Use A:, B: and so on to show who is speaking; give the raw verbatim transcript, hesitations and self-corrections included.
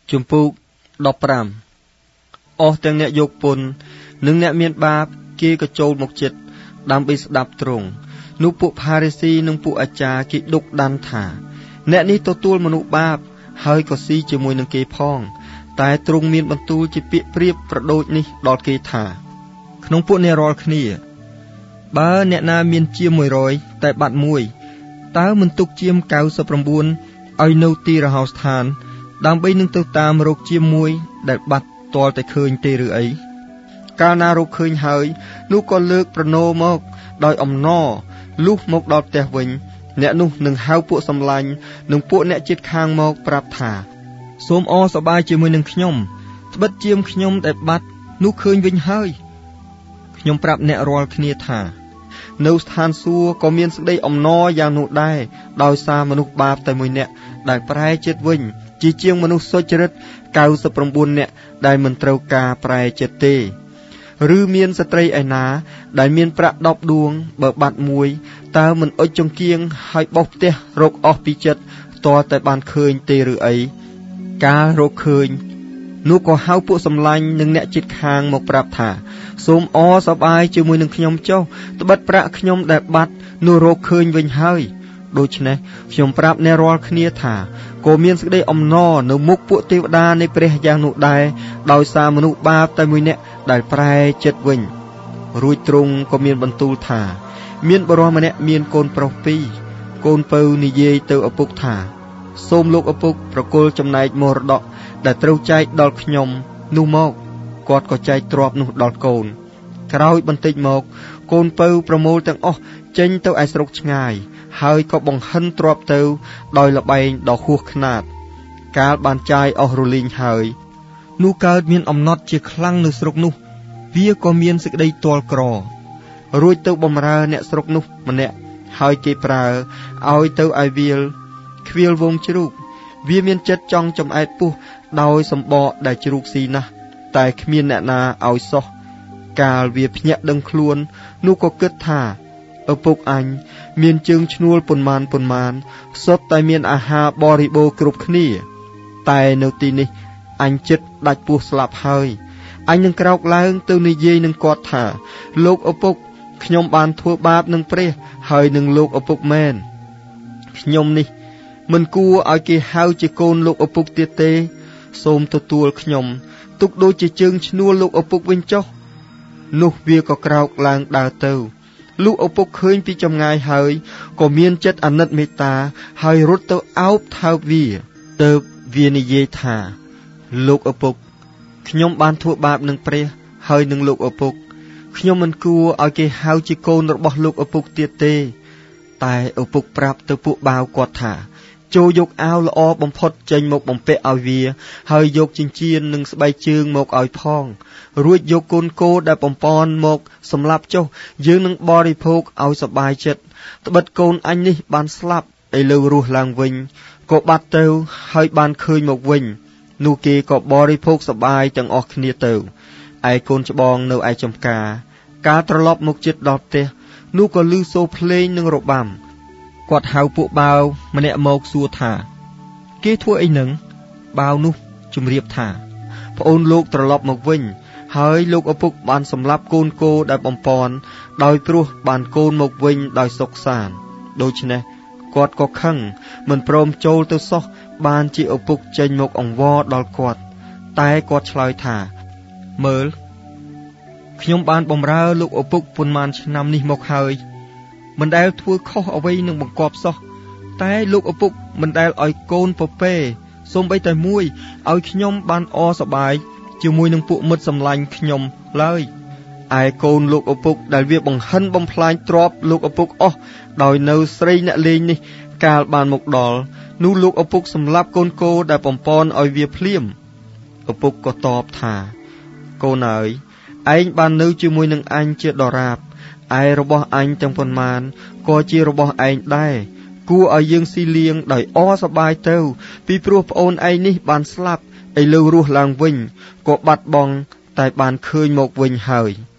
A: ជំពូកដប់ប្រាំអស់ទាំងអ្នកយកពន្ធនិងអ្នកមានបាបគេក៏ចូលមកជិតដើម្បីស្ដាប់ទ្រង់នោះពួកផារីស៊ីនិងពួកអាចារ្យគេដុកដានថាអ្នកនេះទទួលមនុស្សបាបហើយក៏ស៊ីជាមួយនឹងគេផងតែទ្រង់មានបន្ទូលជាពាក្យប្រៀបប្រដូចនេះដល់គេថាក្នុងពួកអ្នករាល់គ្នាបើអ្នកណាមានជាមមួយរយតែបាត់មួយតើមិនទុកជាមកៅសិបប្រាំបួនឲ្យនៅទីរហោស្ថានដើម្បីនឹងទៅតាមរកជាមួយដែលបាត់ទាល់តែឃើញទេឬអីកាលណារកឃើញហើយនោះក៏លើកប្រណូមកដោយអំណរលុះមកដល់ផ្ទះវិញអ្នកនោះនឹងហៅពួកសម្លាញ់និងពួកអ្នកជិតខាងមកប្រាប់ថាសូមអរសប្បាយជាមួយនឹងខ្ញុំត្បិតជាមខ្ញុំដែលបាត់នោះឃើញវិញហើយខ្ញុំប្រាប់អ្នករាល់គ្នាថានៅស្ថានសួគ៌ក៏មានសេចក្តីអំណរយ៉ាងនោះដែរដោយសារមនុស្សបាបតែមួយនាក់ដែលប្រែចិត្តវិញជាជាងមនុស្សសុចរិតកៅសិបប្រាំបួននាក់ដែលមិនត្រូវការប្រែចិត្តទេឬមានស្ត្រីឯណាដែលមានប្រាក់ដប់ដួងបើបាត់មួយតើមិនអុជចង្គៀងហើយបោះផ្ទះរកអស់ពីចិត្តតើតែបានឃើញទេឬអីកាលរកឃើញនោះក៏ហៅពួកសម្លាញ់និងអ្នកជិតខាងមកប្រាប់ថាសូមអរសប្បាយជាមួយនឹងខ្ញុំចុះត្បិតប្រាក់ខ្ញុំដែលបាត់នោះរកឃើញវិញហើយដូច្នេះខ្ញុំប្រាប់អ្នករាល់គ្នាថាក៏មានសេចក្តីអំណរនៅមុខពួកទេវតានៃព្រះយ៉ាងនោះដែរដោយសារមនុស្សបាបតែមួយនាក់ដែលប្រែចិត្តវិញរួចទ្រង់ក៏មានបន្ទូលថាមានបុរសម្នាក់មានកូនប្រុសពីរកូនពៅនិយាយទៅឪពុកថាសូមលោកឪពុកប្រគល់ចំណែកមរតកដែលត្រូវចែកដល់ខ្ញុំនោះមកគាត់ក៏ចែកទ្រព្យនោះដល់កូនក្រោយបន្តិចមកកូនពៅប្រមូលទាំងអស់ចេញទៅឯស្រុកឆ្ងាយហើយក៏បង្ហិនទ្រព្យទៅដោយល្បែងដ៏ហួសខ្នាតកាលបានចាយអស់រលីងហើយនោះកើតមានអំណត់ជាខ្លាំងនៅស្រុកនោះវាក៏មានសេចក្តីទាល់ក្ររួចទៅបំរើអ្នកស្រុកនោះម្នាក់ហើយគេប្រើឲ្យទៅឲ្យវាលខ្វៀលវងជ្រូកវាមានចិត្តចង់ចំអែតពោះដោយសម្បកដែលជ្រូកស៊ីណាស់តែគ្មានអ្នកណាឲ្យសោះកាលវាភ្ញាក់ដឹងខ្លួននោះក៏គិតថាឪពុកអញមានជើងឈ្នួលប៉ុន្មានប៉ុន្មានសុទ្ធតែមានអាហារបរិបូរគ្រប់គ្នាតែនៅទីនេះអញចិត្តដាច់ពោះស្លាប់ហើយអញនឹងក្រោកឡើងទៅនិយាយនឹងគាត់ថាលោកឪពុកខ្ញុំបានធ្វើបាបនឹងព្រះហើយនឹងលោកឪពុកមែនខ្ញុំនេះមិនគួរឲ្យគេហៅជាកូនលោកឪពុកទៀតទេសូមទទួលខ្ញុំទុកដូចជាជើងឈ្នួលលោកឪពុកវិញចុះនោះវាក៏ក្រោកឡើងដើរទៅលុះឪពុកឃើញពីចម្ងាយហើយក៏មានចិត្តអាណិតមេត្តាហើយរត់ទៅអោបថើបវាទើបវានិយាយថាលោកឪពុកខ្ញុំបានធ្វើបាបនឹងព្រះហើយនឹងលោកឪពុកខ្ញុំមិនគួរឲ្យគេហៅជាកូនរបស់លោកឪពុកទៀតទេតែឪពុកប្រាប់ទៅពួកបាវគាត់ថាចូលយកអាវល្អបំផុតចេញមកបំពាក់ឲ្យវាហើយយកចិញ្ចៀននិងស្បែកជើងមកឲ្យផងរួចយកកូនគោដែលបំពន់មកសម្លាប់ចុះយើងនឹងបរិភោគឲ្យសប្បាយចិត្តត្បិតកូនអញនេះបានស្លាប់ឥឡូវរស់ឡើងវិញក៏បាត់ទៅហើយបានឃើញមកវិញនោះគេក៏បរិភោគសប្បាយទាំងអស់គ្នាទៅឯកូនច្បងនៅឯចំការកាលត្រឡប់មកជិតដល់ផ្ទះនោះក៏ឮសូរភ្លេងនិងរបាំគាត់ហៅពួកបាវម្នាក់មកសួរថាគេធ្វើអីនឹងបាវនោះជំរាបថាប្អូនលោកត្រឡប់មកវិញហើយលោកឪពុកបានសម្លាប់កូនគោដែលបំពន់ដោយព្រោះបានកូនមកវិញដោយសុខសាន្តដូច្នេះគាត់ក៏ខឹងមិនព្រមចូលទៅសោះបានជាឪពុកចេញមកអង្វរដល់គាត់តែគាត់ឆ្លើយថាមើលខ្ញុំបានបម្រើលោកឪពុកប៉ុន្មានឆ្នាំនេះមកហើយមិនដែលធ្វើខុសអ្វីនឹងបង្គាប់សោះតែលោកឪពុកមិនដែលឲ្យកូនពពែសូម្បីតែមួយឲ្យខ្ញុំបានអរសប្បាយជាមួយនឹងពួកមិត្តសម្លាញ់ខ្ញុំឡើយឯកូនលោកឪពុកដែលវាបង្ហិនបំផ្លាញទ្រព្យលោកឪពុកអស់ដោយនៅស្រីអ្នកលេងនេះកាលបានមកដល់នោះលោកឪពុកសម្លាប់កូនគោដែលបំពន់ឲ្យវាភ្លាមឪពុកក៏តបថាកូនអើយឯងបាននៅជាមួយនឹងអញជាដរាបឯរបស់អញទាំងប៉ុន្មានក៏ជារបស់ឯងដែរគួរឲ្យយើងស៊ីលៀងដោយអរសប្បាយទៅពីព្រោះប្អូនឯងនេះបានស្លាប់ឥឡូវរស់ឡើងវិញក៏បាត់បង់តែបានឃើញមកវិញហើយ